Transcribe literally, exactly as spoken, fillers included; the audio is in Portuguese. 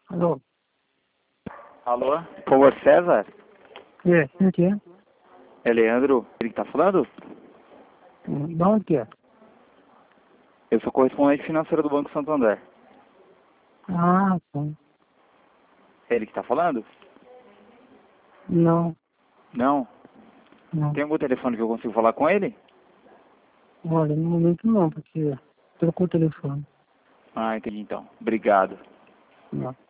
Alô? Alô? Com você, César? É, quem que é? É Leandro? Ele que tá falando? Hum, De onde que é? Eu sou correspondente financeiro do Banco Santander. Ah, sim. É ele que tá falando? Não, Não? não. Tem algum telefone que eu consigo falar com ele? Olha, no momento não, porque trocou o telefone. Ah, entendi então. Obrigado. Não.